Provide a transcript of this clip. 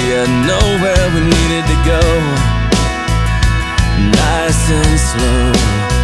had nowhere we needed to go. Nice and slow.